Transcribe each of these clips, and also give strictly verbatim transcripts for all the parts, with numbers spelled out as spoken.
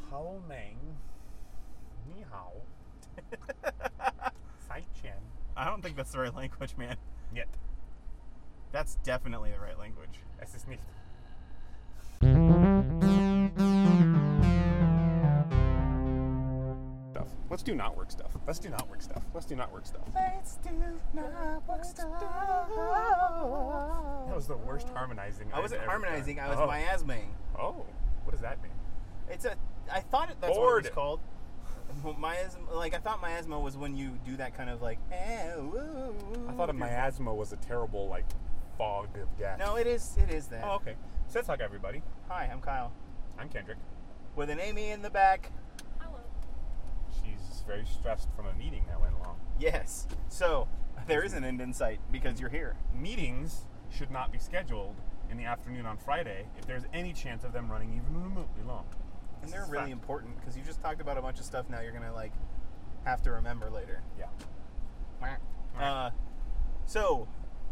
Hello, Meng. Ni hao. Sai Chen. I don't think that's the right language, man. Yet. That's definitely the right language. Es ist nicht. Stuff. Let's do not work stuff. Let's do not work stuff. Let's do not work stuff. Let's do not work stuff. That was the worst harmonizing. I wasn't I've ever harmonizing. done. I was oh. miasmaing. Oh, what does that mean? It's a. I thought it, that's Bored. what it was called. Miasma, like I thought miasma was when you do that kind of like. Eh, woo, I thought a miasma was a terrible like fog of death. No, it is. It is that. Oh, okay. So let's talk, everybody. Hi, I'm Kyle. I'm Kendrick. With an Amy in the back. Hello. She's very stressed from a meeting that went long. Yes. So there is an end in sight because you're here. Meetings should not be scheduled in the afternoon on Friday if there's any chance of them running even remotely long. And they're This is really fact. important because you just talked about a bunch of stuff now you're going to like have to remember later. Yeah. Uh, so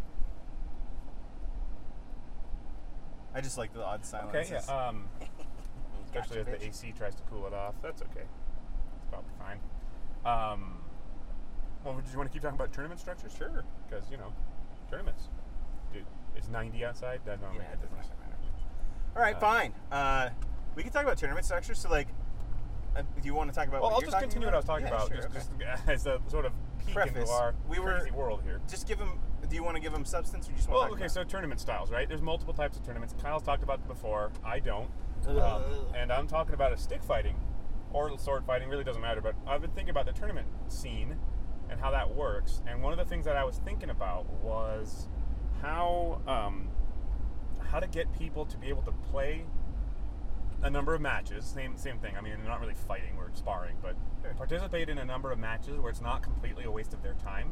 I just like the odd silences. Okay, yeah. Um, especially Gotcha, as the bitch. A C tries to cool it off. That's okay. It's probably fine. Um, well, did you want to keep talking about tournament structure? Sure. Because, you know, tournaments. Dude, it's ninety outside. That don't Yeah, make a it doesn't difference. matter. All right, Uh, fine. Uh, we can talk about tournament structure. So, like, uh, do you want to talk about? Well, what I'll you're just talking continue what I was talking Yeah, about, sure, just, okay. just as a sort of peek Preface. into our We were- crazy world here. Just give them. Do you want to give them substance, or you just want Well, to talk okay, about so tournament styles, right? There's multiple types of tournaments. Kyle's talked about them before. I don't. Ugh. Um, and I'm talking about a stick fighting or sword fighting, really doesn't matter. But I've been thinking about the tournament scene and how that works. And one of the things that I was thinking about was how um, how to get people to be able to play a number of matches. Same same thing. I mean, not really fighting, we're sparring, but Sure. participate in a number of matches where it's not completely a waste of their time,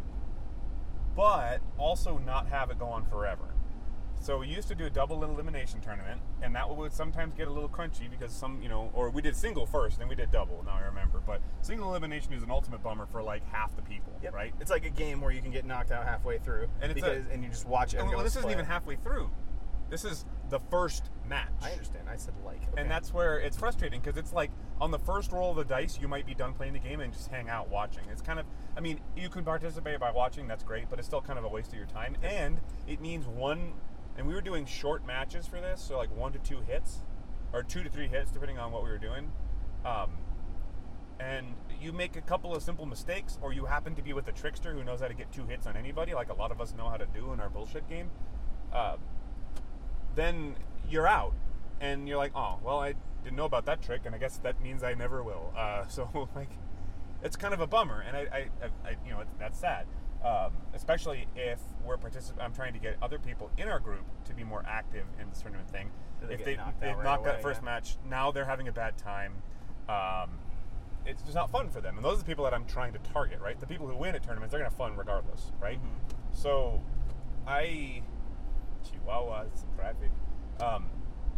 but also not have it go on forever. So we used to do a double elimination tournament, and that would sometimes get a little crunchy because some, you know, or we did single first, then we did double. Now I remember, but single elimination is an ultimate bummer for like half the people, Yep. right? It's like a game where you can get knocked out halfway through, And it's a- because and you just watch it. And And well, go this isn't play even it. halfway through. This is the first match. I understand. I said like, okay. And that's where it's frustrating because it's like on the first roll of the dice, you might be done playing the game and just hang out watching. It's kind of, I mean, you can participate by watching, that's great, but it's still kind of a waste of your time. And it means one, and we were doing short matches for this, so like one to two hits, or two to three hits, depending on what we were doing. Um, and you make a couple of simple mistakes, or you happen to be with a trickster who knows how to get two hits on anybody, like a lot of us know how to do in our bullshit game. Uh, then you're out, and you're like, oh, well, I didn't know about that trick, and I guess that means I never will. Uh, so, like, it's kind of a bummer, and I, I, I, I you know, it's, that's sad, um, especially if we're particip- I'm trying to get other people in our group to be more active in this tournament thing. Do they if get they knocked they out right knock that away, first yeah. match, now they're having a bad time. Um, it's just not fun for them, and those are the people that I'm trying to target, right? The people who win at tournaments, they're gonna have fun regardless, right? Mhm. So, I Chihuahua, some traffic. Um,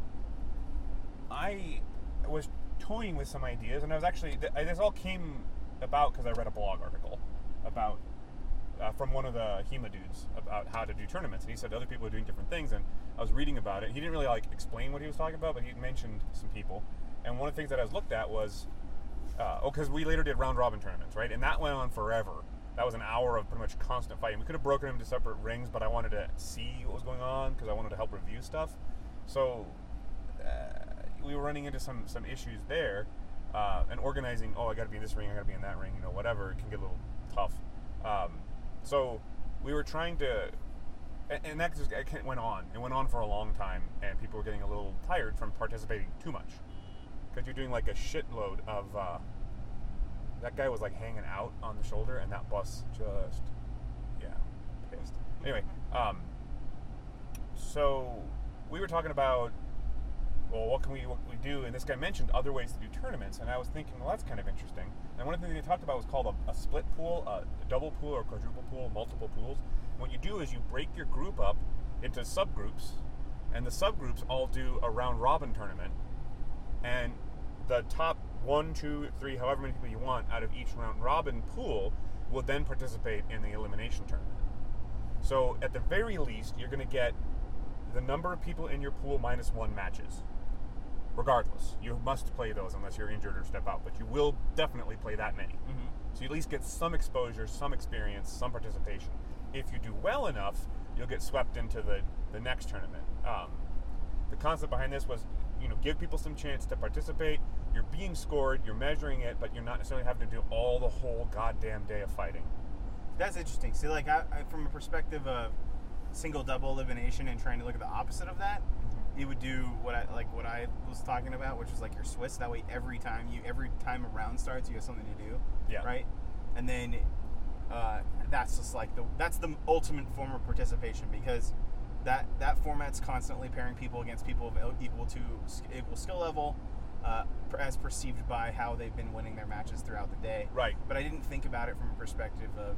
I was toying with some ideas, and I was actually th- this all came about because I read a blog article about uh, from one of the HEMA dudes about how to do tournaments, and he said other people are doing different things, and I was reading about it. He didn't really like explain what he was talking about, but he mentioned some people, and one of the things that I was looked at was uh, oh, because we later did round robin tournaments, right, and that went on forever. That was an hour of pretty much constant fighting. We could have broken them into separate rings, but I wanted to see what was going on because I wanted to help review stuff. So uh, we were running into some some issues there, uh, and organizing. Oh, I got to be in this ring. I got to be in that ring. You know, whatever. It can get a little tough. Um, so we were trying to, and, and that just it went on. It went on for a long time, and people were getting a little tired from participating too much because you're doing like a shitload of. Uh, That guy was like hanging out on the shoulder, and that bus just, yeah, pissed. Anyway, um, so we were talking about, well, what can we what can we do? And this guy mentioned other ways to do tournaments, and I was thinking, well, that's kind of interesting. And one of the things they talked about was called a, a split pool, a, a double pool, or quadruple pool, multiple pools. And what you do is you break your group up into subgroups, and the subgroups all do a round robin tournament, and the top one, two, three, however many people you want out of each round robin pool will then participate in the elimination tournament. So at the very least, you're going to get the number of people in your pool minus one matches. regardless. You must play those unless you're injured or step out, but you will definitely play that many. Mm-hmm. So you at least get some exposure, some experience, some participation. If you do well enough, you'll get swept into the, the next tournament. Um, the concept behind this was, you know, give people some chance to participate. You're being scored, you're measuring it, but you're not necessarily having to do all the whole goddamn day of fighting. That's interesting. See, like, I, I, from a perspective of single double elimination and trying to look at the opposite of that, Mm-hmm. it would do what I like what I was talking about, which was like your Swiss. That way, every time you every time a round starts, you have something to do. Yeah. Right. And then uh, that's just like the that's the ultimate form of participation, because that that format's constantly pairing people against people of equal to equal skill level, uh, as perceived by how they've been winning their matches throughout the day. Right. But I didn't think about it from a perspective of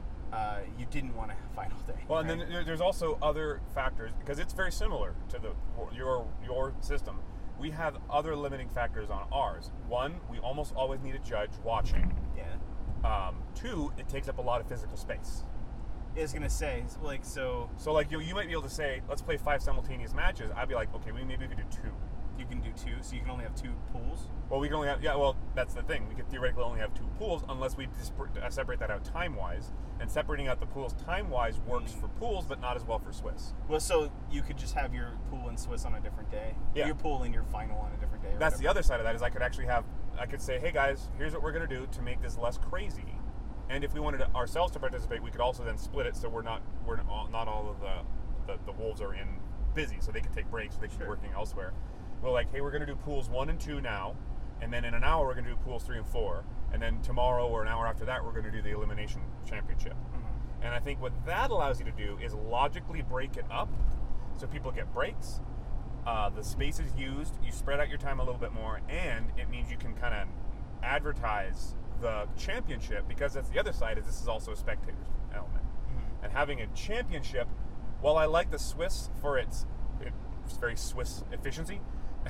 uh, you didn't want to fight all day. Well, right? and then there- there's also other factors, because it's very similar to the your your system. We have other limiting factors on ours. One, we almost always need a judge watching. yeah. Um, two, it takes up a lot of physical space. I was gonna say, like, so So, like, you, you might be able to say, let's play five simultaneous matches. I'd be like, okay, we maybe we could do two. you can do two, so you can only have two pools. Well, we can only have, yeah, well, that's the thing. We could theoretically only have two pools unless we dis- uh, separate that out time-wise. And separating out the pools time-wise works Mm. for pools, but not as well for Swiss. Well, so you could just have your pool and Swiss on a different day. Yeah. Your pool and your final on a different day. or That's the whatever. other side of that, is I could actually have, I could say, hey guys, here's what we're going to do to make this less crazy. And if we wanted to, ourselves to participate, we could also then split it so we're not, we're not all, not all of the, the, the wolves are in busy, so they can take breaks, so they can Sure. be working elsewhere. We're like, hey, we're going to do pools one and two now, and then in an hour we're going to do pools three and four, and then tomorrow or an hour after that we're going to do the elimination championship. Mhm. And I think what that allows you to do is logically break it up so people get breaks. Uh, the space is used, you spread out your time a little bit more, and it means you can kind of advertise the championship, because that's the other side, is this is also a spectator element. Mhm. And having a championship, while I like the Swiss for its, its very Swiss efficiency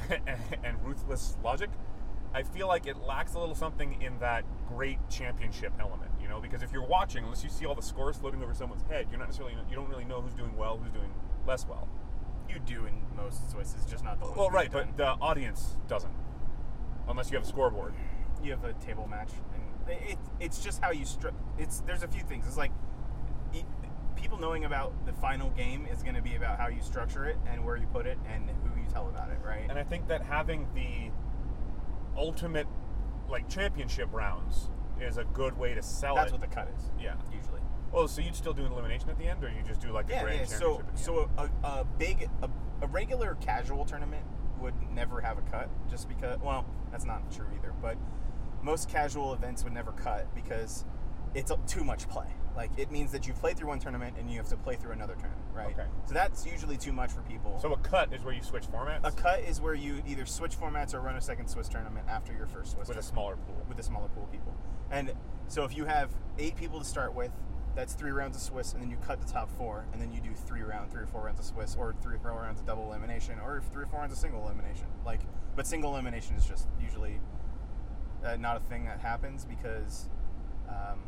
and ruthless logic, I feel like it lacks a little something in that great championship element, you know, because if you're watching, unless you see all the scores floating over someone's head, you're not necessarily, you don't really know who's doing well, who's doing less well. You do in most Swisses, just not the ones. Well, we've right, done. but the audience doesn't, unless you have a scoreboard. You have a table match, and it, it's just how you stru- It's there's a few things. It's like it, people knowing about the final game is going to be about how you structure it and where you put it and who you tell about it, right? And I think that having the ultimate, like, championship rounds is a good way to sell That's it. what the cut is. Yeah. Usually. Oh, so you'd still do an elimination at the end, or you just do like a Yeah, grand yeah. So, championship at the so a, a big, a, a regular casual tournament would never have a cut, just because. Well, that's not true either. But most casual events would never cut because it's a, too much play. Like, it means that you play through one tournament and you have to play through another tournament, right? Okay. So that's usually too much for people. end? So a cut is where you switch formats A cut is where you either switch formats or run a second Swiss tournament after your first Swiss with a tournament, smaller pool. with a smaller pool of people. And so if you have eight people to start with, that's three rounds of Swiss, and then you cut the top four, and then you do three round, three or four rounds of Swiss, or three or four rounds of double elimination, or three or four rounds of single elimination. Like, but single elimination is just usually uh, not a thing that happens because um,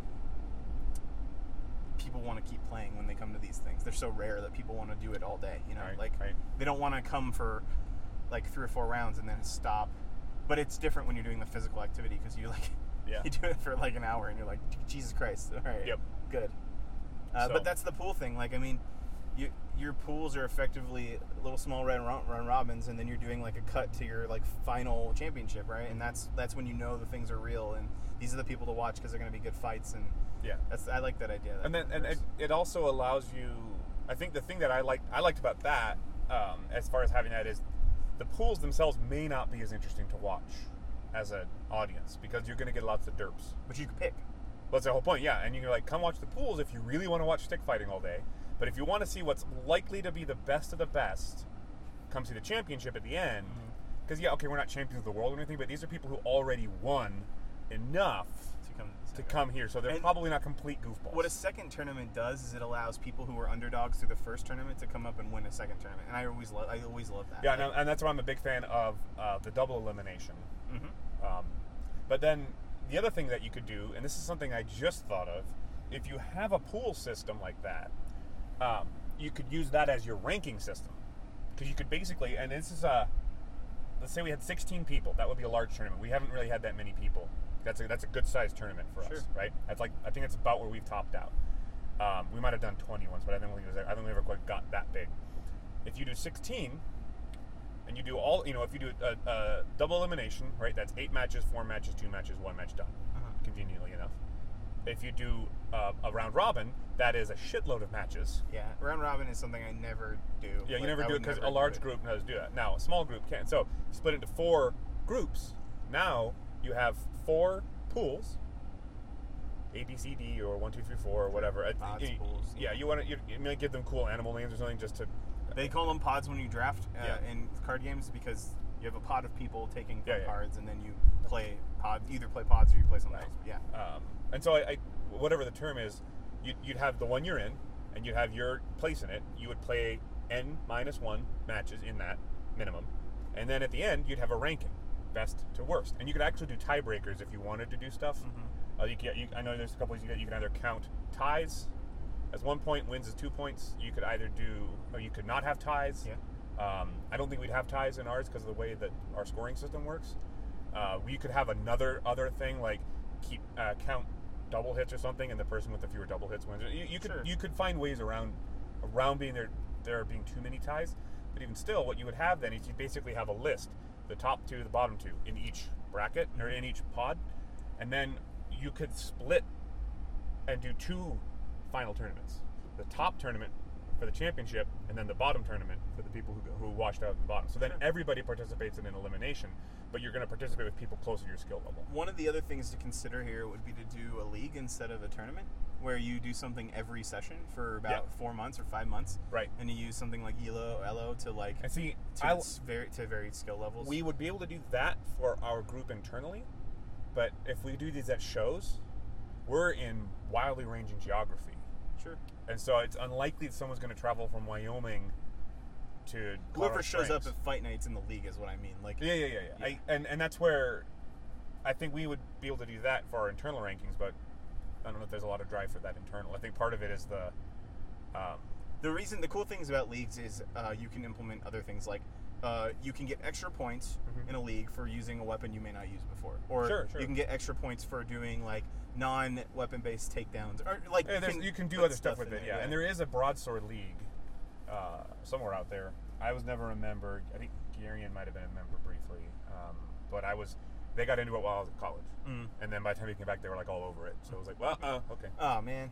people want to keep playing when they come to these things. They're so rare that people want to do it all day. You know, Right, like right. they don't want to come for like three or four rounds and then stop. But it's different when you're doing the physical activity because you like Yeah. you do it for like an hour and you're like, Jesus Christ, all right, Yep. good. Uh, So- but that's the pool thing. Like, I mean, you, your pools are effectively little small run, run robins, and then you're doing like a cut to your like final championship, right? And that's that's when you know the things are real, and these are the people to watch because they're going to be good fights, and Yeah. that's I like that idea. That And then and it, it also allows you, I think the thing that I liked I liked about that, um, as far as having that, is the pools themselves may not be as interesting to watch as an audience because you're going to get lots of derps. but you can pick. That's the whole point, yeah. And you're like, come watch the pools if you really want to watch stick fighting all day. But if you want to see what's likely to be the best of the best, come see the championship at the end. Because, yeah, okay, we're not champions of the world or anything, but these are people who already won enough To come to come here. So they're And probably not complete goofballs. What a second tournament does is it allows people who were underdogs through the first tournament to come up and win a second tournament, and I always love I always love that. Yeah, and, and that's why I'm a big fan of uh, the double elimination. Mm-hmm. Um, but then the other thing that you could do, and this is something I just thought of, if you have a pool system like that, um, you could use that as your ranking system. Because you could basically, and this is a, let's say we had sixteen people. That would be a large tournament. We haven't really had that many people. That's a that's a good sized tournament for Sure. us, right? That's like I think it's about where we've topped out. Um, we might have done twenty once, but I don't think we was I don't think we ever quite got that big. If you do sixteen, and you do all, you know, if you do a, a double elimination, right? That's eight matches, four matches, two matches, one match done. Uh-huh. Conveniently enough. If you do uh, a round robin, that is a shitload of matches. Yeah, round robin is something I never do. Yeah, you Like, never I do it would because never a do large it. group knows do that. Now, a small group can't. So, you split into four groups. Now, you have four pools. A, B, C, D, or one, two, three, four, or whatever. Uh, Pods, you- pools. Yeah, you want to. You, you might give them cool animal names or something just to. They call them pods when you draft uh, Yeah. in card games because you have a pod of people taking from Yeah, yeah. cards, and then you play pods. Either play pods or you play something Right. else. But yeah. Um, and so, I, I, whatever the term is, you'd, you'd have the one you're in, and you'd have your place in it. You would play n minus one matches in that minimum, and then at the end, you'd have a ranking, best to worst, and you could actually do tiebreakers if you wanted to do stuff. Mhm. Uh, you can, you, I know there's a couple ways you can, you can either count ties as one point, wins as two points. You could either do, or you could not have ties. Yeah. Um, I don't think we'd have ties in ours because of the way that our scoring system works. Uh, we could have another other thing like keep uh, count double hits or something, and the person with the fewer double hits wins. You, you could Sure. you could find ways around around being there there being too many ties. But even still, what you would have then is you basically have a list, the top two, the bottom two in each bracket or in each pod, and then you could split and do two final tournaments. The top tournament for the championship, and then the bottom tournament for the people who, go, who washed out in the bottom. So then Sure. everybody participates in an elimination, but you're going to participate with people closer to your skill level. One of the other things to consider here would be to do a league instead of a tournament, where you do something every session for about Yeah. four months or five months, Right. and you use something like E L O, L O to like And see, to I, its very to varied skill levels. we would be able to do that for our group internally, but if we do these at shows, we're in wildly ranging geography. sure. And so it's unlikely that someone's going to travel from Wyoming to Whoever Colorado shows up Springs. at fight nights in the league is what I mean. Like Yeah, yeah, yeah, yeah. Yeah. I, and and that's where I think we would be able to do that for our internal rankings, but I don't know if there's a lot of drive for that internal. I think part of it is the um, the reason, the cool things about leagues is uh, you can implement other things like uh, you can get extra points Mhm. in a league for using a weapon you may not use before, or Sure, sure. you can get extra points for doing like non-weapon based takedowns, or like yeah, there's- you can do put other stuff with in it, there, yeah. And there is a broadsword league uh, somewhere out there. I was never a member. I think Garion might have been a member briefly, um, but I was. They got into it while I was at college, Mm. and then by the time we came back, they were like all over it. So it was like, well, uh, okay. Oh man,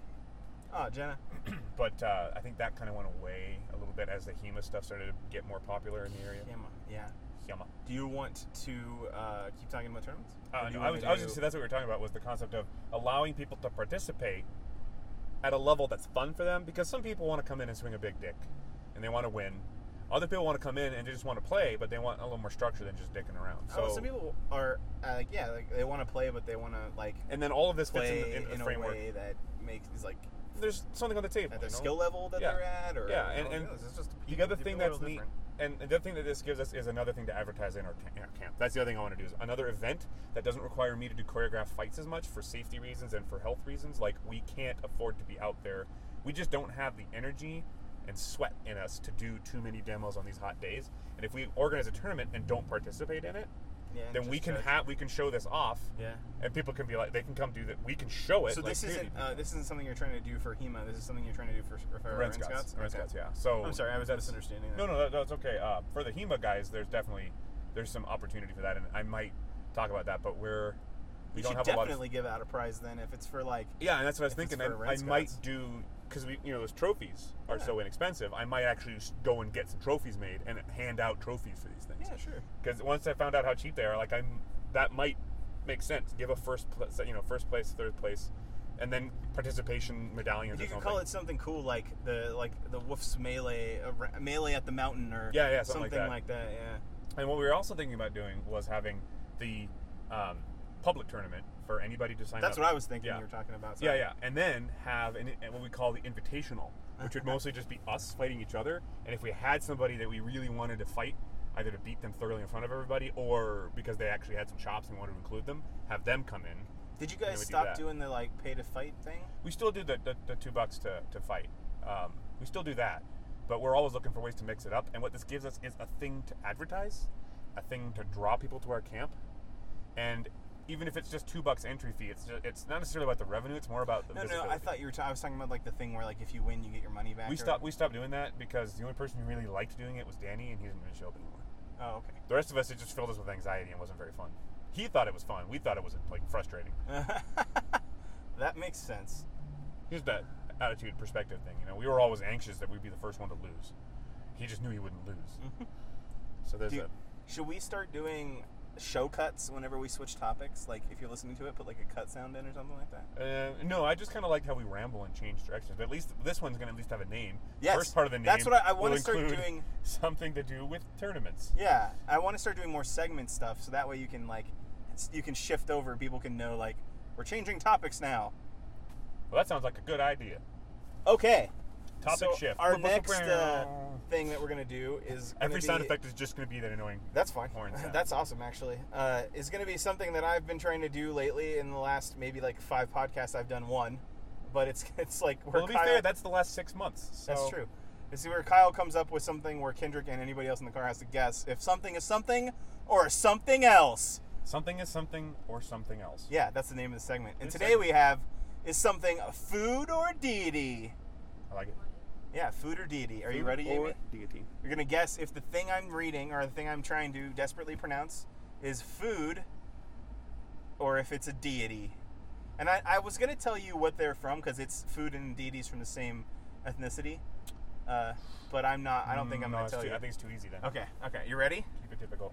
oh Jenna. But uh, I think that kind of went away a little bit as the HEMA stuff started to get more popular in the area. Yama, yeah. HEMA. Do you want to uh, keep talking about tournaments? Or Uh, do no, you I wanna was, I was do- just that's what we were talking about was the concept of allowing people to participate at a level that's fun for them, because some people want to come in and swing a big dick and they want to win. Other people want to come in and they just want to play, but they want a little more structure than just dicking around. So oh, some people are uh, like yeah, like they want to play, but they want to like and then all of this fits play into, into in the a framework. way that makes is like There's something on the table. at the you know? skill level that Yeah. they're at, or Yeah, and- oh, and no, this is just The other people- thing people are that's neat, different. and the other thing that this gives us is another thing to advertise in our, ca- in our camp. That's the other thing I want to do is another event that doesn't require me to do choreographed fights as much for safety reasons and for health reasons. Like, we can't afford to be out there. We just don't have the energy and sweat in us to do too many demos on these hot days. And if we organize a tournament and don't participate in it, Yeah, then we just can judge. have we can show this off, Yeah. and people can be like, they can come do that. We can show it. So like, this here, isn't uh, this isn't something you're trying to do for HEMA. This is something you're trying to do for, for the Ren Ren Scouts. Scouts. Ren Okay. Scouts, yeah. So I'm sorry, I was that's- misunderstanding that. No, no, that, that's okay. Uh, for the HEMA guys, there's definitely there's some opportunity for that, and I might talk about that. But we're we You don't should have a lot of definitely give out a prize then if it's for like yeah, and that's what I was if it's thinking. for I, Ren I might Scouts. do because we you know those trophies are Yeah. so inexpensive. I might actually just go and get some trophies made and hand out trophies for these things. yeah, sure. Because once I found out how cheap they are, like I'm that might make sense. Give a first place, you know, first place, third place, and then participation medallions. You or could something. call it something cool like the like the Wolf's melee uh, ra- melee at the mountain or Yeah, yeah, something like like that. that. Yeah. And what we were also thinking about doing was having the um, public tournament for anybody to sign That's up. what I was thinking Yeah. you were talking about. Yeah, sorry. yeah, and then have an, what we call the invitational, which would mostly just be us fighting each other. And if we had somebody that we really wanted to fight, either to beat them thoroughly in front of everybody, or because they actually had some chops and we wanted to include them, have them come in. Did you then guys we do stop that. doing the like pay to fight thing? We still do the, the, the two bucks to, to fight. Um, we still do that, but we're always looking for ways to mix it up. And what this gives us is a thing to advertise, a thing to draw people to our camp, and even if it's just two bucks entry fee, it's just, it's not necessarily about the revenue. It's more about the No, visibility. no, I thought you were. Ta- I was talking about like the thing where like if you win, you get your money back. we or- stopped. We stopped doing that because the only person who really liked doing it was Danny, and he doesn't really show up anymore. Oh, okay. The rest of us, it just filled us with anxiety and wasn't very fun. He thought it was fun. We thought it was like frustrating. That makes sense. Just that attitude perspective thing. You know, we were always anxious that we'd be the first one to lose. He just knew he wouldn't lose. So there's Do- a. Should we start doing show cuts whenever we switch topics? Like if you're listening to it, put like a cut sound in or something like that. Uh, no, I just kind of like how we ramble and change directions. But at least this one's going to at least have a name. Yes, First part of the name. that's what I- I will wanna start include doing- Something to do with tournaments. Yeah, I want to start doing more segment stuff, so that way you can like it's- you can shift over. People can know like we're changing topics now. Well, that sounds like a good idea. Okay. Topic so shift. Our next uh, thing that we're gonna do is gonna Every be, sound effect is just going to be that annoying. That's fine. horn sound. That's awesome, actually. Uh, is going to be something that I've been trying to do lately. In the last maybe like five podcasts, I've done one, but it's it's like where Well, to be Kyle, fair, that's the last six months. So. that's true. It's where Kyle comes up with something where Kendrick and anybody else in the car has to guess if something is something or something else. Something is something or something else. Yeah, that's the name of the segment. And Good today segment. we have is something a food or deity. I like it. Yeah, food or deity. Are you Food ready, or Amy? deity. You're gonna guess if the thing I'm reading or the thing I'm trying to desperately pronounce is food or if it's a deity. And I, I was gonna tell you what they're from because it's food and deities from the same ethnicity. Uh, but I'm not. I don't think I'm Mm, no, gonna it's tell too, you. I think it's too easy then. Okay. Okay. You ready? Keep it typical.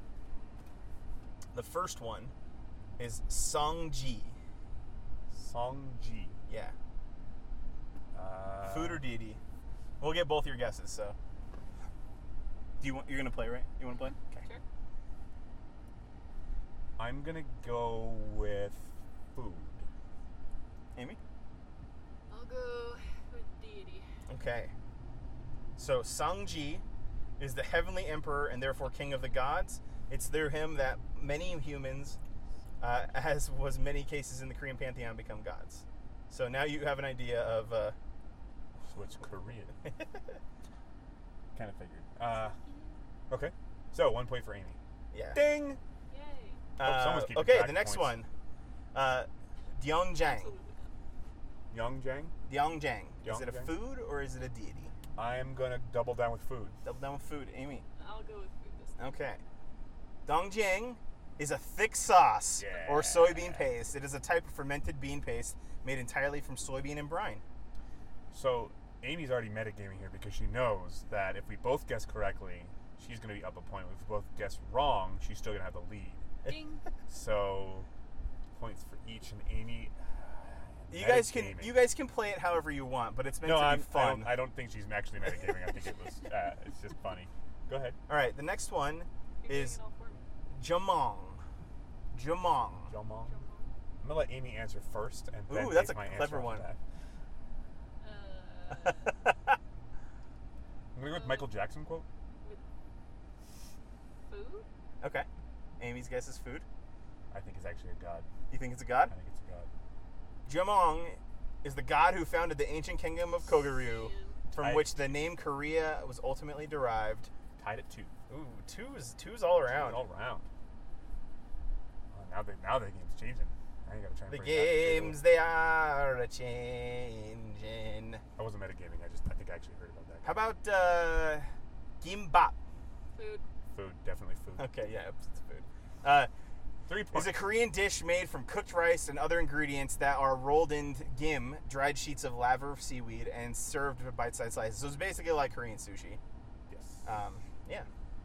The first one is Songji. Songji. Yeah. Uh, Food or deity. We'll get both your guesses. So. Do you want? You're gonna play, right? You want to play? Okay. Sure. I'm gonna go with food. Amy. I'll go with deity. Okay. So Sangji is the heavenly emperor and therefore king of the gods. It's through him that many humans, uh, as was many cases in the Korean pantheon, become gods. So now you have an idea of. Uh, So it's Korean. Kind of figured. Uh, okay. So one point for Amy. yeah. Ding. Yay. Uh, someone's keeping okay, track the of next points. one. Uh, Dyeongjang. Absolutely Yongjang. Dyeongjang. Is it a Dyeongjang? food or is it a deity? I'm gonna double down with food. Double down with food, Amy. not. I'll go with food this time. Okay. Dongjang is a thick sauce or Yeah. soybean paste. It is a type of fermented bean paste made entirely from soybean and brine. So Amy's already metagaming here because she knows that if we both guess correctly, she's gonna be up a point. If we both guess wrong, she's still gonna have the lead. Ding. So points for each, and Amy. You guys can metagaming. you guys can play it however you want, but it's meant No, to I'm, be I, fun. don't, I don't think she's actually metagaming. I think it was. Uh, it's just funny. Go ahead. All right, the next one You're doing is it all for me. jamong. Jamong. Jomong. Jomon. I'm gonna let Amy answer first, and then Ooh, that's take a my answer clever after one. that. Uh, I'm gonna go with Michael Jackson quote. with food? Okay. Amy's guess is food. I think it's actually a god. You think it's a I god? think it's a god. Jamong is the god who founded the ancient kingdom of Kogaryu, And from I- which the name Korea was ultimately derived. Tied at two. Ooh, two is two's all around. All around. Oh, now the now the game's changing. Now you gotta try and The bring it back to the table. games they are a changing. I wasn't metagaming. I just I think I actually heard about that. How about uh, gimbap? food. Food, definitely food. Okay, yeah, it's food. Uh, Three is points. a Korean dish made from cooked rice and other ingredients that are rolled in gim, dried sheets of laver of seaweed, and served with bite-sized slices. So it's basically like Korean sushi. Yes. Um, yeah,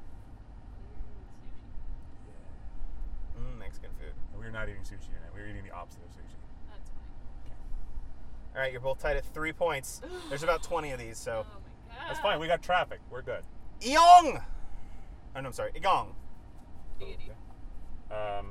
Mm, sushi. mm, Mexican food. And we're not eating sushi tonight. We're eating the opposite of sushi. That's fine. All right, you're both tied at three points. There's about twenty of these, so. Oh my god. That's fine. We got traffic. We're good. Eong! Oh, no, I'm sorry. Igong. Deity. Um,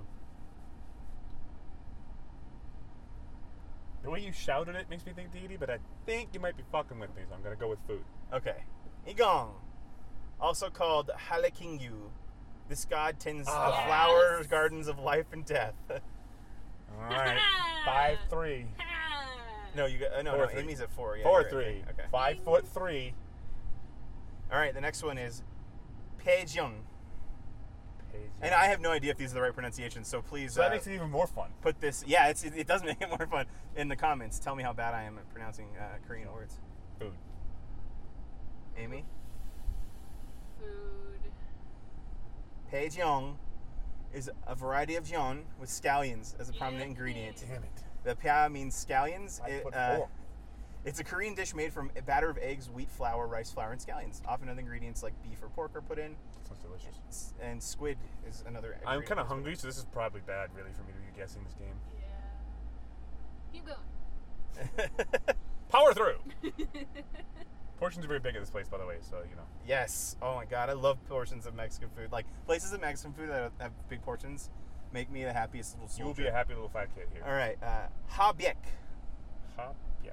the way you shouted it makes me think deity, but I think you might be fucking with me, so I'm gonna go with food. Okay. Igong. Also called Halekingyu. This god tends Ah. the flower Yes. gardens of life and death. All right, five three, no, you got, uh, no, Four, no, three. Amy's at four. Yeah, four you're right. three, Okay. five foot three. All right, the next one is Paejyeon. And I have no idea if these are the right pronunciations, so please So that uh, makes it even more fun. put this. Yeah, it's, it, it does make it more fun in the comments. Tell me how bad I am at pronouncing uh, Korean words. Food. Amy? Food. Paejyeong is a variety of jeon with scallions as a prominent Yay. ingredient. Damn it. The pya means scallions. I It, put uh, four. it's a Korean dish made from a batter of eggs, wheat flour, rice flour, and scallions. Often other ingredients like beef or pork are put in. Sounds delicious. S- And squid is another. I'm ingredient kind of as well. hungry, so this is probably bad, really, for me to be guessing this game. Yeah. Keep going. Power through! Portions are very big at this place, by the way, so, you know. Yes. Oh my god, I love portions of Mexican food. Like places of Mexican food that have big portions make me the happiest little soldier. You will be a happy little fat kid here. All right. Uh, Habiek. Ha, yeah.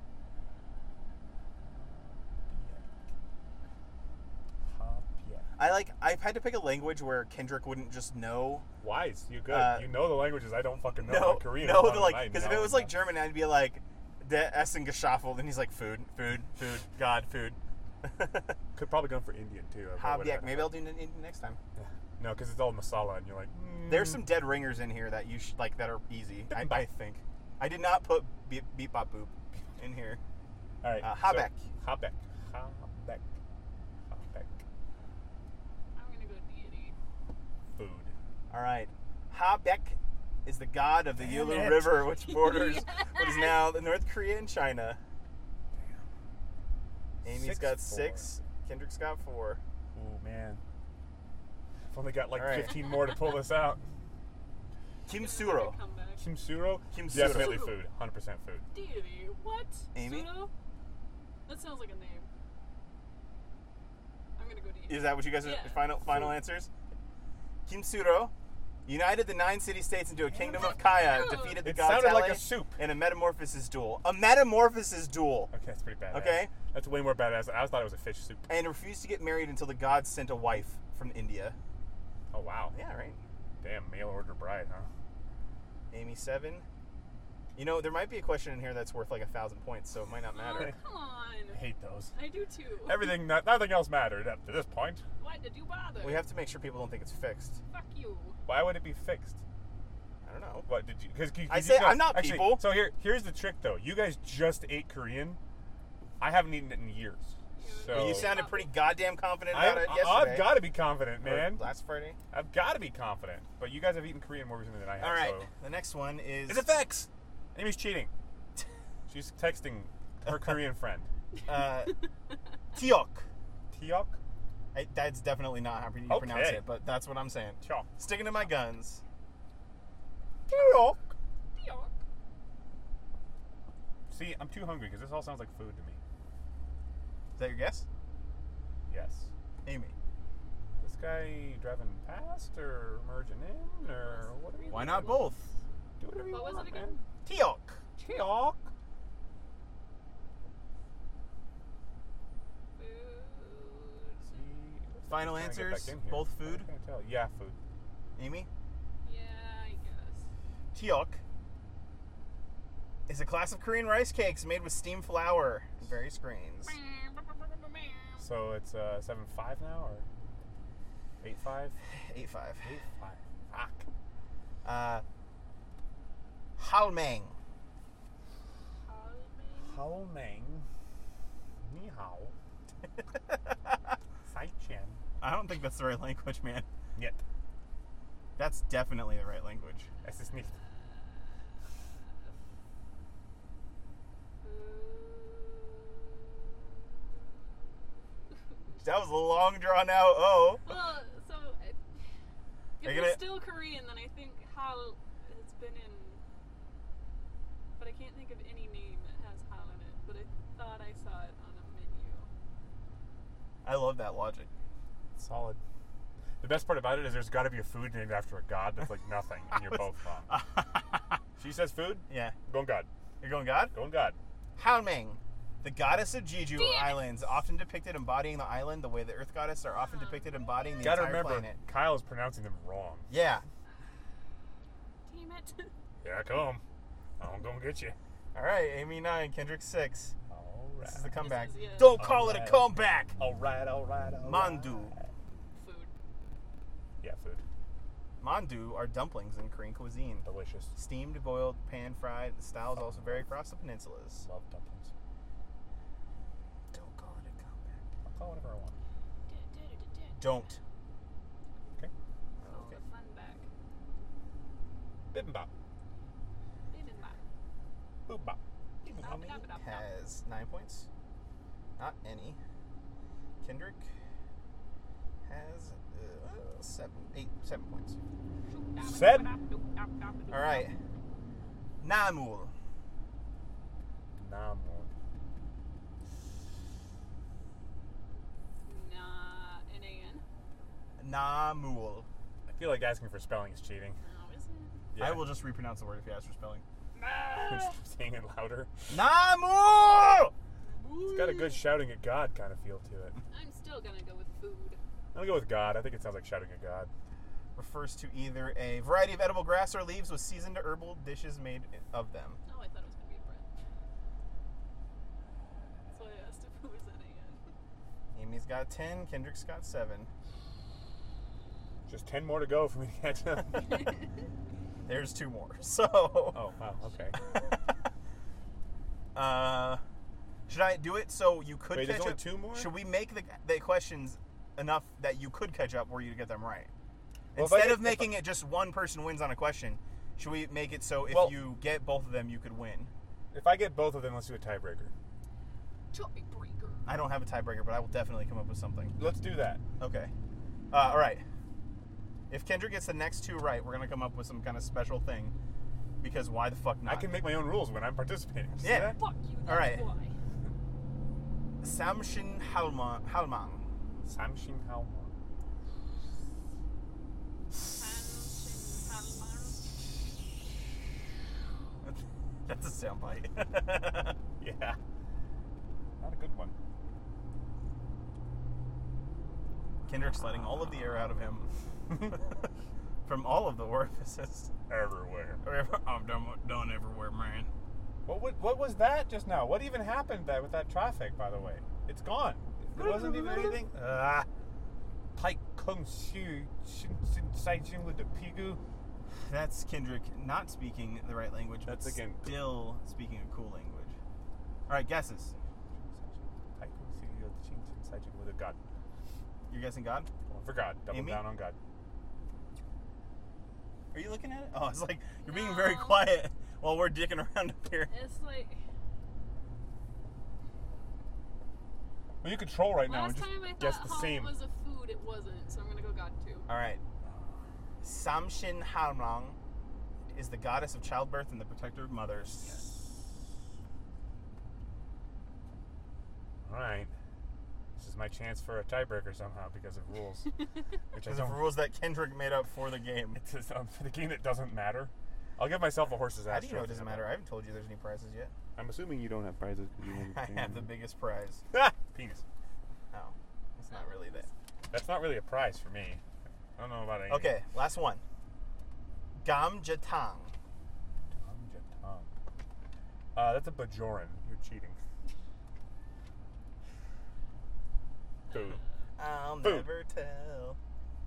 Ha, yeah. I like. I've had to pick a language where Kendrick wouldn't just know. Wise. You're good. Uh, you know the languages I don't fucking know. No, like Korean. no, is the one like I because if know it was like enough. German, I'd be like, "Der Essen geschaffelt," and he's like, "Food, food, food, God, food." Could probably go for Indian, too. I probably Habiek. would've Maybe had I'll do Indian next time. that. No, because it's all masala, and you're like, mm. There's some dead ringers in here that you sh- like that are easy. I, I think. I did not put beep, beep bop boop in here. All right. uh, so- Habeck. Habeck. Habeck. Habeck. I'm gonna go deity. Food. All right. Habeck is the god of the Damn Yalu it. River, which borders what is Yes. now the North Korea and China. Amy's Six, got four. six. Kendrick's got four. Oh, man. I've only got like All right. fifteen more to pull this out. Kim It's gonna be a Suro. comeback. Kimsuro? Kim Suro. Definitely food. one hundred percent food. Deity. What? Amy? Pseudo? That sounds like a name. I'm gonna go deity. Is that what you guys are Yeah. final final Food. answers? Kim Suro united the nine city-states into a kingdom of Kaya, defeated the It god sounded like Tale a soup. in a metamorphosis duel. A metamorphosis duel. Okay, that's pretty badass. Okay. That's way more badass. I always thought it was a fish soup. And refused to get married until the gods sent a wife from India. Oh, wow. Yeah, right. Damn, mail order bride, huh? Amy seven. You know, there might be a question in here that's worth like a thousand points, so it might not Oh, matter. come on. I hate those. I do too. Everything, not, nothing else mattered up to this point. Why did you bother? We have to make sure people don't think it's fixed. Fuck you. Why would it be fixed? I don't know. What did you? Because I say I'm not actually, people. So here, here's the trick, though. You guys just ate Korean. I haven't eaten it in years. So Well, you sounded pretty goddamn confident I, about it yesterday. I've got to be confident, Or man. last Friday. I've got to be confident. But you guys have eaten Korean more recently than I have. All right. So. The next one is. It's effects. Amy's cheating. She's texting her Korean friend. uh, Tiok. Tiok? I, that's definitely not how you Okay. pronounce it, but that's what I'm saying. Tiok. Sticking to my guns. Tiok. Yuck. See, I'm too hungry because this all sounds like food to me. Is that your guess? Yes. Amy. This guy driving past or merging in or what? Why not both? Do whatever you What was want, it man. again? Tiok. Tiok. Food. See, Final trying to get answers? back in here. Both I food? can't tell. Yeah, food. Amy. Yeah, I guess. Tiok is a class of Korean rice cakes made with steamed flour in various grains. So it's uh, seven five now or eight five? Eight five. Eight five. Fuck. Uh, Halmang. Hao Meng. Ni hao. Sai Chen. I don't think that's the right language, man. Yet. That's definitely the right language. Es ist nicht. That was a long drawn out oh. Well, so it, if Are it's you gonna- still Korean, then I think Hal has been in. But I can't think of any name that has Hal in it. But I thought I saw it on a menu. I love that logic. Solid. The best part about it is there's got to be a food named after a god that's like nothing, and you're both wrong. She says food, Yeah. going god. You're going God? Going god. Halmang, the goddess of Jeju Damn it. Islands, often depicted embodying the island the way the Earth goddess are often depicted embodying the Gotta entire remember, planet. Kyle is pronouncing them wrong. Yeah. Damn it. Here I come. I'm gonna get you. All right, Amy nine, Kendrick six. All right. This is the comeback. is, yeah. Don't call it a Alright. comeback. All right, all right, all Mandu. right. Food. Yeah, food. mandu are dumplings in Korean cuisine. Delicious. Steamed, boiled, pan-fried. The style is also vary across the peninsulas. Love dumplings. Don't call it a comeback. I'll call it whatever I want. Don't. Okay. Call the fun back. Bibimbap. Bibimbap. Boop-bop. Amy has nine points. Not any. Kendrick has uh, seven, eight, seven points. Seven? All right. Namul. Nah, more. Nah, N A N. Namul. I feel like asking for spelling is cheating. No, is it? I will just repronounce the word if you ask for spelling. Just saying it louder. Namul! It's got a good shouting at God kind of feel to it. I'm still gonna go with food. I'm gonna go with God. I think it sounds like shouting at God. Refers to either a variety of edible grass or leaves with seasoned herbal dishes made of them. Oh, I thought it was gonna be a bread. That's why I asked if it was N A N. Amy's got ten. Kendrick's got seven. Just ten more to go for me to catch up. There's two more. So. Oh, wow. Okay. uh, should I do it so you could Wait, catch there's only up? two more? Should we make the the questions enough that you could catch up were you to get them right? Well, if I Instead get- of making it just one person wins on a question, should we make it so if Well- you get both of them, you could win? If I get both of them, let's do a tiebreaker. Tiebreaker. I don't have a tiebreaker, but I will definitely come up with something. Let's do that. Okay. Uh, all right. If Kendrick gets the next two right, we're going to come up with some kind of special thing. Because why the fuck not? I can make my own rules when I'm participating. See Yeah. that? Fuck you. That's All right. why. Samshin Halma, Halmang. Samshin Hao. Hanshin Halmar. That's a soundbite. Yeah. Not a good one. Kendrick's letting all of the air out of him. From all of the orifices. Everywhere. I'm done, done everywhere, man. What, what what was that just now? What even happened that with that traffic, by the way? It's gone. There wasn't even anything. Ah. Pike Kung Shu Shin Shin Sai Jin with the Pigu. That's Kendrick not speaking the right language, but That's again- still speaking a cool language. All right, guesses. Pike Kung Shu Shin Shin Sai Jin with a God. You're guessing God? Going for God. Double Amy? down on God. Are you looking at it? Oh, it's like you're being very No. quiet while we're dicking around up here. It's like Well, you could troll right now last and just time I guess thought the home same. was a food. It wasn't. So I'm gonna go God too. All right. Samshin Halmang is the goddess of childbirth and the protector of mothers. All right. This is my chance for a tiebreaker somehow because of rules, which I Because of don't. rules that Kendrick made up for the game. It's just, um, for the game that doesn't matter. I'll give myself a horse's ass. How do you know it trophy doesn't on matter? I that. haven't told you there's any prizes yet. I'm assuming you don't have prizes because you win. I have the biggest prize. Ah, penis. Oh, it's not really that. That's not really a prize for me. I don't know about any. Okay, last one. Gamjatang. Tom Jatang. Uh, that's a Bajoran. You're cheating. Food. I'll Food. never tell.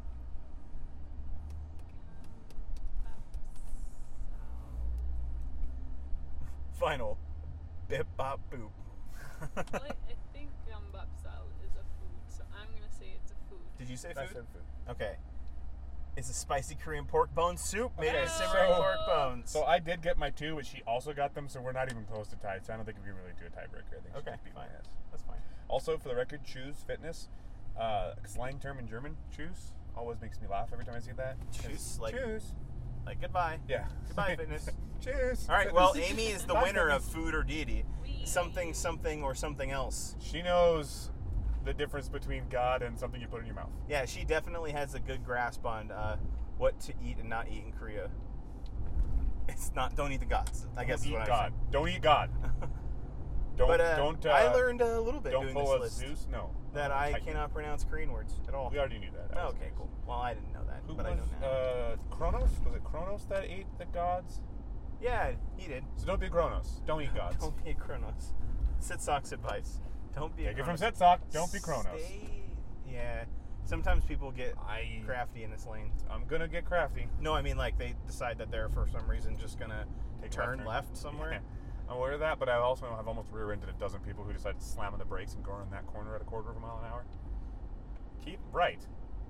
Final. Bip bop boop. Well, I, I think gambapsal is a food, so I'm gonna say it's a food. Did you say I food? said food. Okay. It's a spicy Korean pork bone soup made Okay, of simmering so- pork bones. So I did get my two, but she also got them, so we're not even close to tied. So I don't think we can really do a tiebreaker. I think she Okay, just beat my fine. ass. That's fine. Also, for the record, choose fitness. Uh, slang term in German, choose, always makes me laugh every time I see that. 'Cause Choose, like- choose. Like, goodbye. Yeah. Goodbye, fitness. Choose. All right, well, Amy is the Bye, winner of fitness. food or deity. Wee. Something, something, or something else. She knows the difference between God and something you put in your mouth. Yeah, she definitely has a good grasp on uh, what to eat and not eat in Korea. It's not, don't eat the gods, I guess Don't is eat what God. Don't eat God. I'm Don't. But uh, don't. Uh, I learned a little bit Don't doing pull this a list Zeus. No. that I Titan. cannot pronounce Korean words at all. We already knew that. That Oh, was okay, Zeus. cool. Well, I didn't know that, Who but was I know now. uh, Kronos? Was it Kronos that ate the gods? yeah, he did. So don't be Kronos. Don't eat gods. Don't be a Kronos. Sitsok's advice. Don't be a Take it from Kronos. Sitzok. Don't be Kronos. Stay, yeah. Sometimes people get I crafty in this lane. I'm gonna get crafty. No, I mean like they decide that they're for some reason just gonna Take turn left, left, turn. somewhere. Yeah. I'm aware of that, but I also have almost rear-ended a dozen people who decide to slam on the brakes and go around that corner at a quarter of a mile an hour. Keep right.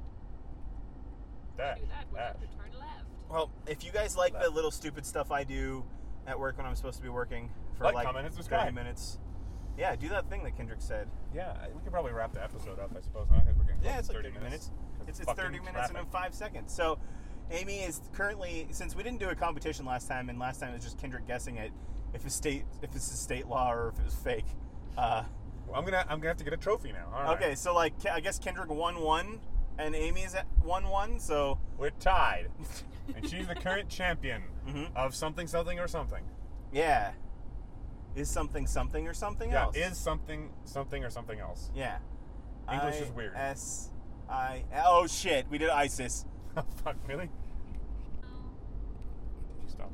Dash. Do that. We Dash. have to turn left. Well, if you guys like the Left. little stupid stuff I do at work when I'm supposed to be working for Like, like comment, and thirty subscribe. minutes, yeah, do that thing that Kendrick said. Yeah, I- we could probably wrap the episode up, I suppose, huh? Because we're getting Yeah, close it's to like thirty minutes. 'Cause It's, it's fucking thirty minutes and traffic. five seconds. So, Amy is currently, since we didn't do a competition last time, and last time it was just Kendrick guessing it, if it's state, if it's a state law or if it was fake. Uh, Well, I'm gonna, I'm gonna have to get a trophy now. All right. okay, so like, Ke- I guess Kendrick won one, and Amy is at one one. So, We're tied, and she's the current champion Mhm. of something, something, or something. yeah, is something something or something Yeah, else? is something, something, or something else. yeah. English is weird. I S I. Oh shit, we did ISIS. Fuck, really?